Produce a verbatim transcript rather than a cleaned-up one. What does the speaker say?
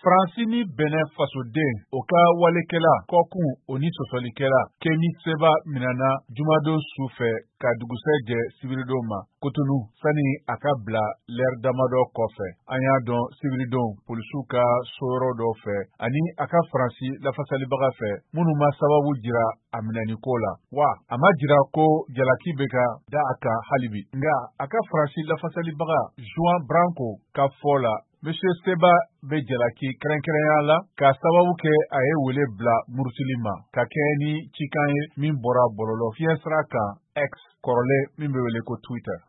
Faransi ni Benin fasoden o ka walekɛla kɔkun o ni sɔsɔlikɛla Keni Seba minɛna jumadon su fɛ ka dugusɛ jɛ sibiridon ma Kotonu sani a ka bila l'heure damadɔ kɔfɛ. An y'a dɔn sibiridon polisiw ka soyɔrɔ dɔ fɛ ani a ka Faransi lafasalibaga fɛ minnu ma sababu jira a minɛniko la, wa a ma jira ko jalaki bɛ ka da a kan halibi. Nga a ka Faransi lafasalibaga Juan Branco ka fɔ la, Monsieur Seba bɛ jalaki kɛrɛnkɛrɛnya la k'a sababu kɛ a ye wele bila murutili ma ka kɛɲɛ ni cikan ye min bɔra bɔlɔlɔ fiɲɛsira kan X kɔrɔlen min bɛ wele ko Twitter.